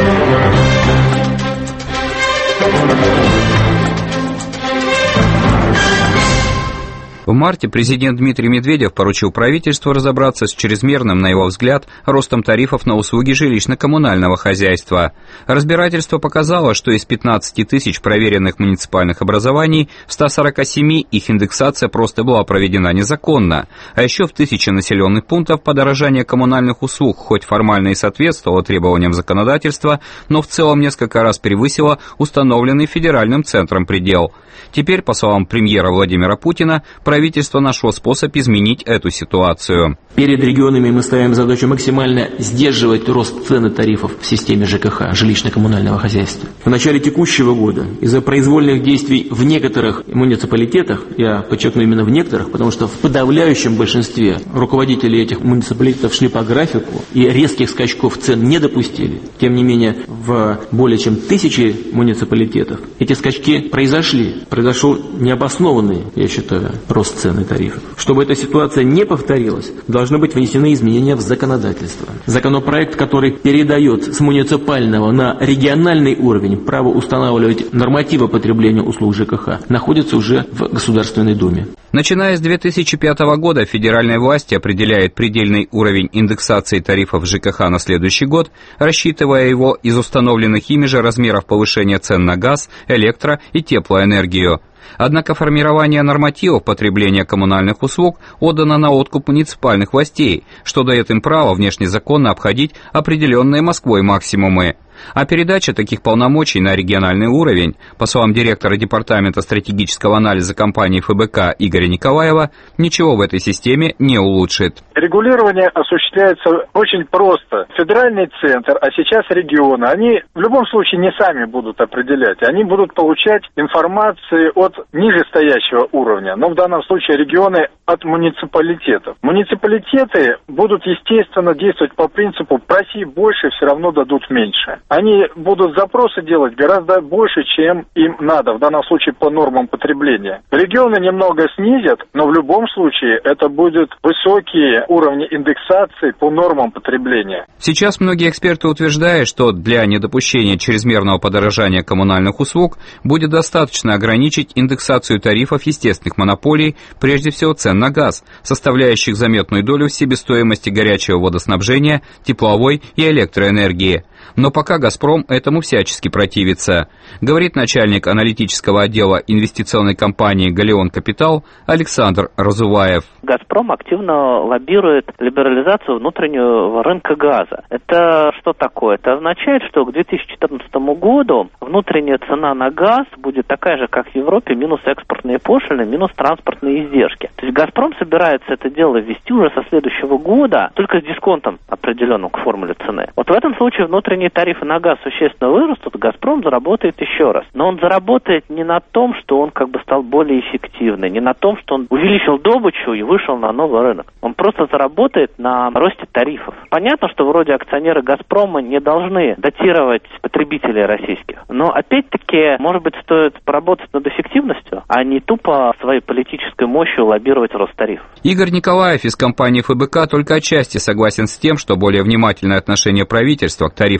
В марте президент Дмитрий Медведев поручил правительству разобраться с чрезмерным, на его взгляд, ростом тарифов на услуги жилищно-коммунального хозяйства. Разбирательство показало, что из пятнадцати тысяч проверенных муниципальных образований в ста сорока семи их индексация просто была проведена незаконно, а еще в тысяче населенных пунктов подорожание коммунальных услуг хоть формально и соответствовало требованиям законодательства, но в целом несколько раз превысило установленный федеральным центром предел. Теперь, по словам премьера Владимира Путина, правительство нашло способ изменить эту ситуацию. Перед регионами мы ставим задачу максимально сдерживать рост цен и тарифов в системе ЖКХ, жилищно-коммунального хозяйства. В начале текущего года из-за произвольных действий в некоторых муниципалитетах, я подчеркну именно в некоторых, потому что в подавляющем большинстве руководители этих муниципалитетов шли по графику и резких скачков цен не допустили. Тем не менее, в более чем тысячи муниципалитетов эти скачки произошли. Произошел необоснованный, я считаю, рост цен и тарифов. Чтобы эта ситуация не повторилась, должны быть внесены изменения в законодательство. Законопроект, который передает с муниципального на региональный уровень право устанавливать нормативы потребления услуг ЖКХ, находится уже в Государственной Думе. Начиная с две тысячи пятого года федеральная власть определяет предельный уровень индексации тарифов ЖКХ на следующий год, рассчитывая его из установленных ими же размеров повышения цен на газ, электро- и теплоэнергию. Однако формирование нормативов потребления коммунальных услуг отдано на откуп муниципальных властей, что дает им право внешнезаконно обходить определенные Москвой максимумы. А передача таких полномочий на региональный уровень, по словам директора Департамента стратегического анализа компании эф бэ ка Игоря Николаева, ничего в этой системе не улучшит. Регулирование осуществляется очень просто. Федеральный центр, а сейчас регионы, они в любом случае не сами будут определять. Они будут получать информацию от нижестоящего уровня, но в данном случае регионы от муниципалитетов. Муниципалитеты будут, естественно, действовать по принципу «проси больше, все равно дадут меньше». Они будут запросы делать гораздо больше, чем им надо, в данном случае по нормам потребления. Регионы немного снизят, но в любом случае это будут высокие уровни индексации по нормам потребления. Сейчас многие эксперты утверждают, что для недопущения чрезмерного подорожания коммунальных услуг будет достаточно ограничить индексацию тарифов естественных монополий, прежде всего цен на газ, составляющих заметную долю в себестоимости горячего водоснабжения, тепловой и электроэнергии. Но пока «Газпром» этому всячески противится, говорит начальник аналитического отдела инвестиционной компании «Галеон Капитал» Александр Разуваев. «Газпром» активно лоббирует либерализацию внутреннего рынка газа. Это что такое? Это означает, что к две тысячи четырнадцатому году внутренняя цена на газ будет такая же, как в Европе, минус экспортные пошлины, минус транспортные издержки. То есть «Газпром» собирается это дело ввести уже со следующего года, только с дисконтом определенным к формуле цены. Вот в этом случае внутренние тарифы на газ существенно вырастут, «Газпром» заработает еще раз. Но он заработает не на том, что он как бы стал более эффективным, не на том, что он увеличил добычу и вышел на новый рынок. Он просто заработает на росте тарифов. Понятно, что вроде акционеры «Газпрома» не должны датировать потребителей российских. Но опять-таки, может быть, стоит поработать над эффективностью, а не тупо своей политической мощью лоббировать рост тарифов. Игорь Николаев из компании эф бэ ка только отчасти согласен с тем, что более внимательное отношение правительства к тарифам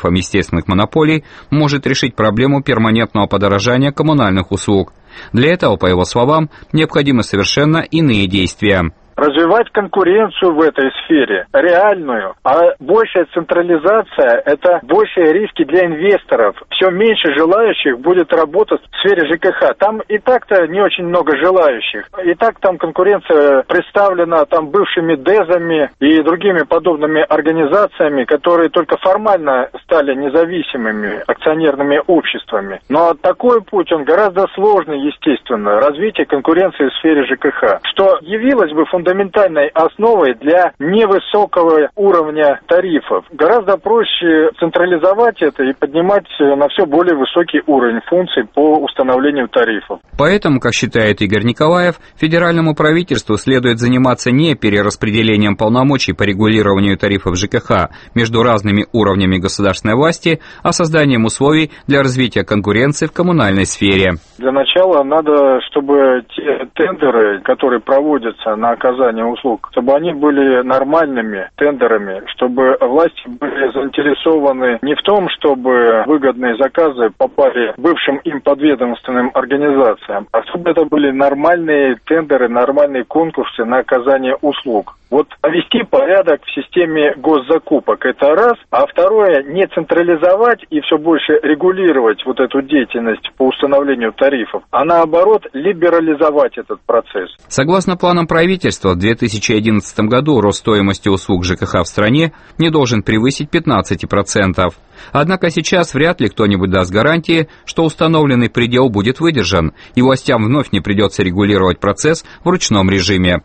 тарифам естественных монополий может решить проблему перманентного подорожания коммунальных услуг. Для этого, по его словам, необходимы совершенно иные действия. Развивать конкуренцию в этой сфере, реальную, а большая централизация – это большие риски для инвесторов. Все меньше желающих будет работать в сфере ЖКХ. Там и так-то не очень много желающих. И так там конкуренция представлена там бывшими ДЭЗами и другими подобными организациями, которые только формально стали независимыми акционерными обществами. Но такой путь, он гораздо сложный, естественно, развитие конкуренции в сфере ЖКХ, что явилось бы фундаментальным фундаментальной основой для невысокого уровня тарифов. Гораздо проще централизовать это и поднимать на все более высокий уровень функций по установлению тарифов. Поэтому, как считает Игорь Николаев, федеральному правительству следует заниматься не перераспределением полномочий по регулированию тарифов ЖКХ между разными уровнями государственной власти, а созданием условий для развития конкуренции в коммунальной сфере. Для начала надо, чтобы те тендеры, которые проводятся на оказание услуг, чтобы они были нормальными тендерами, чтобы власти были заинтересованы не в том, чтобы выгодные заказы попали бывшим им подведомственным организациям, а чтобы это были нормальные тендеры, нормальные конкурсы на оказание услуг. Вот навести порядок в системе госзакупок – это раз, а второе – не централизовать и все больше регулировать вот эту деятельность по установлению тарифов, а наоборот либерализовать этот процесс. Согласно планам правительства, в две тысячи одиннадцатом году рост стоимости услуг ЖКХ в стране не должен превысить пятнадцать процентов. Однако сейчас вряд ли кто-нибудь даст гарантии, что установленный предел будет выдержан, и властям вновь не придется регулировать процесс в ручном режиме.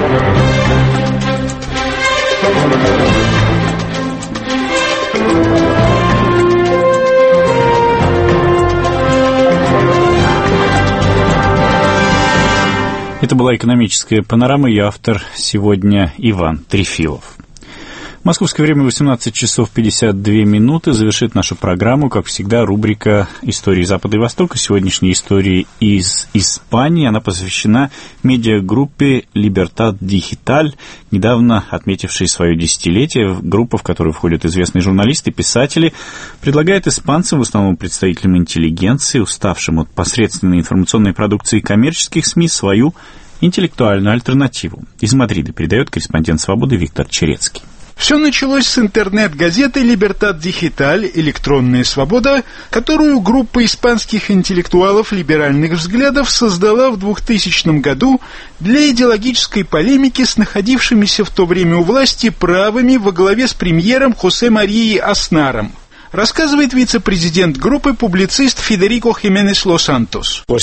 Это была экономическая панорама, и автор сегодня Иван Трефилов. Московское время восемнадцать часов пятьдесят две минуты. Завершит нашу программу, как всегда, рубрика «Истории Запада и Востока». Сегодняшняя история из Испании. Она посвящена медиагруппе «Libertad Digital», недавно отметившей свое десятилетие. Группа, в которую входят известные журналисты, писатели, предлагает испанцам, в основном представителям интеллигенции, уставшим от посредственной информационной продукции коммерческих СМИ, свою интеллектуальную альтернативу. Из Мадрида передает корреспондент «Свободы» Виктор Черецкий. Все началось с интернет-газеты «Libertad Digital» «Электронная свобода», которую группа испанских интеллектуалов либеральных взглядов создала в двухтысячном году для идеологической полемики с находившимися в то время у власти правыми во главе с премьером Хосе Марией Аснаром. Рассказывает вице-президент группы, публицист Федерико Хименес Лос-Сантос. Мы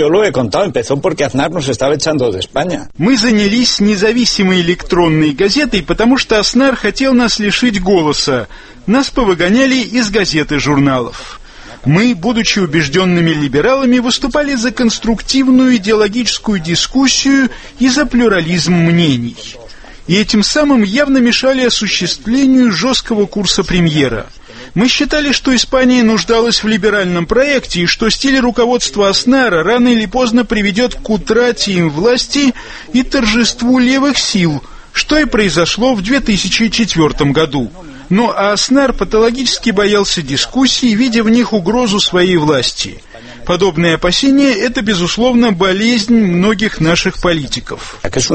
занялись независимой электронной газетой, потому что Аснар хотел нас лишить голоса. Нас повыгоняли из газет и журналов. Мы, будучи убежденными либералами, выступали за конструктивную идеологическую дискуссию и за плюрализм мнений. И этим самым явно мешали осуществлению жесткого курса премьера. Мы считали, что Испания нуждалась в либеральном проекте и что стиль руководства Аснара рано или поздно приведет к утрате им власти и торжеству левых сил, что и произошло в две тысячи четвёртом году. Но Аснар патологически боялся дискуссий, видя в них угрозу своей власти. Подобные опасения – это, безусловно, болезнь многих наших политиков.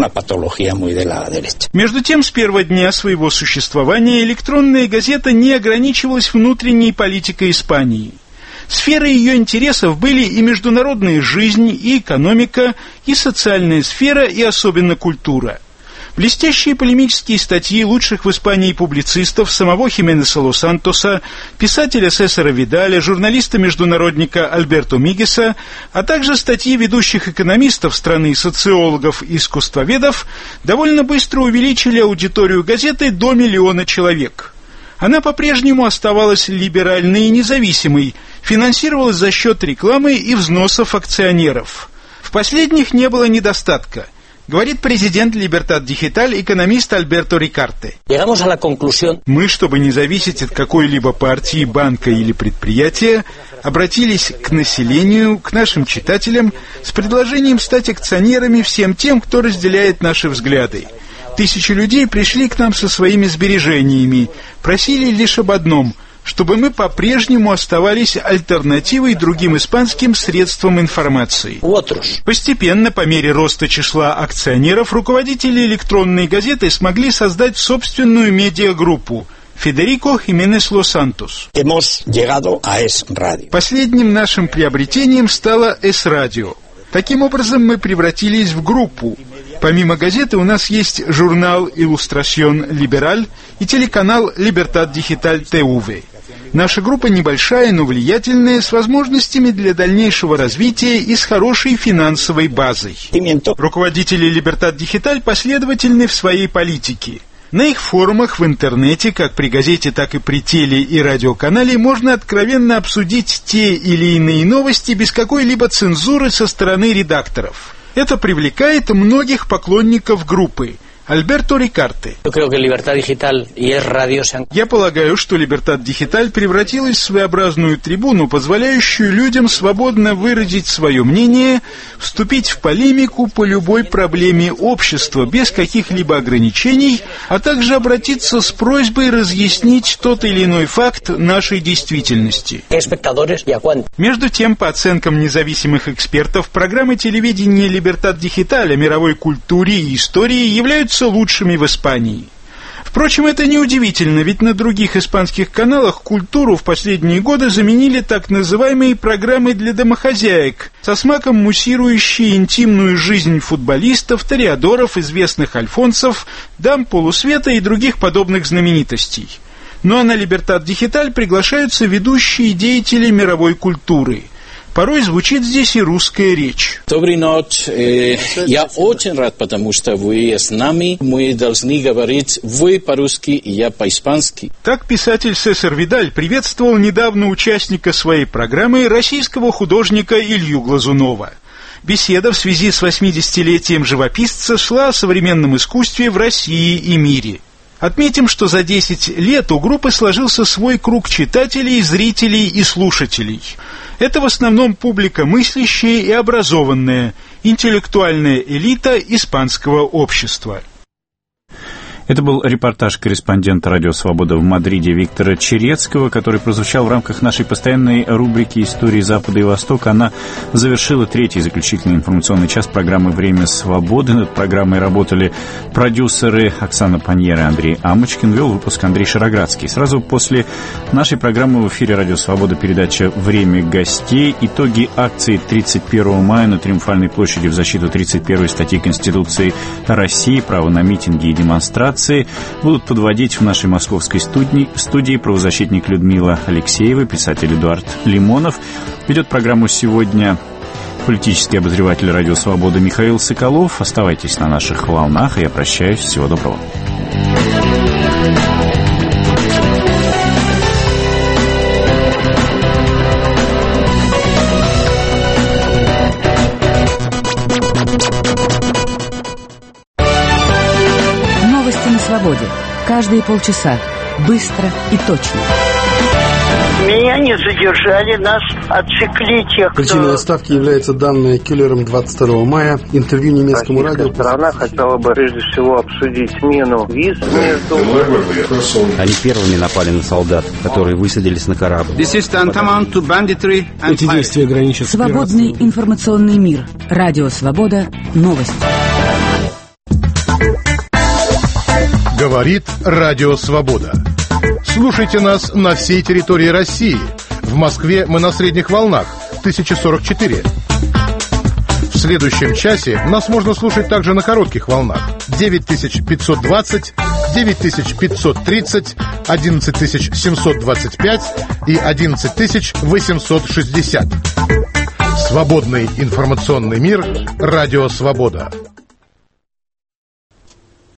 Между тем, с первого дня своего существования электронная газета не ограничивалась внутренней политикой Испании. Сферой ее интересов были и международная жизнь, и экономика, и социальная сфера, и особенно культура. Блестящие полемические статьи лучших в Испании публицистов, самого Хименеса Лос-Сантоса, писателя Сесара Видаля, журналиста-международника Альберто Мигеса, а также статьи ведущих экономистов страны, социологов и искусствоведов довольно быстро увеличили аудиторию газеты до миллиона человек. Она по-прежнему оставалась либеральной и независимой, финансировалась за счет рекламы и взносов акционеров. В последних не было недостатка. Говорит президент Libertad Digital, экономист Альберто Рикарте. Мы, чтобы не зависеть от какой-либо партии, банка или предприятия, обратились к населению, к нашим читателям с предложением стать акционерами всем тем, кто разделяет наши взгляды. Тысячи людей пришли к нам со своими сбережениями, просили лишь об одном – чтобы мы по-прежнему оставались альтернативой другим испанским средствам информации. Постепенно, по мере роста числа акционеров, руководители электронной газеты смогли создать собственную медиагруппу Федерико Хименес Лос Сантос. Последним нашим приобретением стало Эс-радио. Таким образом, мы превратились в группу. Помимо газеты у нас есть журнал «Иллюстрасьон Либераль» и телеканал «Либертад Дигиталь ТВ». Наша группа небольшая, но влиятельная, с возможностями для дальнейшего развития и с хорошей финансовой базой. Руководители «Либертад Дигиталь» последовательны в своей политике. На их форумах в интернете, как при газете, так и при теле- и радиоканале, можно откровенно обсудить те или иные новости без какой-либо цензуры со стороны редакторов. Это привлекает многих поклонников группы. Альберто Рикарте. Я полагаю, что Либертад Дигиталь превратилась в своеобразную трибуну, позволяющую людям свободно выразить свое мнение, вступить в полемику по любой проблеме общества без каких-либо ограничений, а также обратиться с просьбой разъяснить тот или иной факт нашей действительности. Между тем, по оценкам независимых экспертов, программы телевидения Либертад Дигиталь о мировой культуре и истории являются лучшими в Испании. Впрочем, это неудивительно, ведь на других испанских каналах культуру в последние годы заменили так называемые программы для домохозяек, со смаком муссирующие интимную жизнь футболистов, тореадоров, известных альфонсов, дам полусвета и других подобных знаменитостей. Ну а на Либертад Дигиталь приглашаются ведущие деятели мировой культуры. Порой звучит здесь и русская речь. Доброй ночи. Я очень рад, потому что вы с нами. Мы должны говорить вы по-русски и я по-испански. Так писатель Сесар Видаль приветствовал недавно участника своей программы, российского художника Илью Глазунова. Беседа в связи с восьмидесятилетием живописца шла о современном искусстве в России и мире. Отметим, что за десять лет у группы сложился свой круг читателей, зрителей и слушателей. Это в основном публика мыслящая и образованная, интеллектуальная элита испанского общества. Это был репортаж корреспондента «Радио Свобода» в Мадриде Виктора Черецкого, который прозвучал в рамках нашей постоянной рубрики «Истории Запада и Востока». Она завершила третий заключительный информационный час программы «Время свободы». Над программой работали продюсеры Оксана Паньера и Андрей Амочкин. Вел выпуск Андрей Шароградский. Сразу после нашей программы в эфире «Радио Свобода» передача «Время гостей». Итоги акции тридцать первого мая на Триумфальной площади в защиту тридцать первой статьи Конституции России, право на митинги и демонстрации будут подводить в нашей московской студии, студии правозащитник Людмила Алексеева, писатель Эдуард Лимонов. Ведет программу сегодня политический обозреватель «Радио Свобода» Михаил Соколов. Оставайтесь на наших волнах, и я прощаюсь. Всего доброго. Свободе. Каждые полчаса. Быстро и точно. Меня не задержали, нас отсекли тех, кто... Причиной отставки является данное Кюллером двадцать второго мая интервью немецкому радио. Сторона хотела бы прежде всего обсудить смену виз между... Они первыми напали на солдат, которые высадились на корабль. Эти действия граничат... Свободный информационный мир. Радио Свобода. Новости. Говорит Радио Свобода. Слушайте нас на всей территории России. В Москве мы на средних волнах тысяча сорок четыре. В следующем часе нас можно слушать также на коротких волнах девять тысяч пятьсот двадцать, девять тысяч пятьсот тридцать, одиннадцать тысяч семьсот двадцать пять и одиннадцать тысяч восемьсот шестьдесят. Свободный информационный мир. Радио Свобода.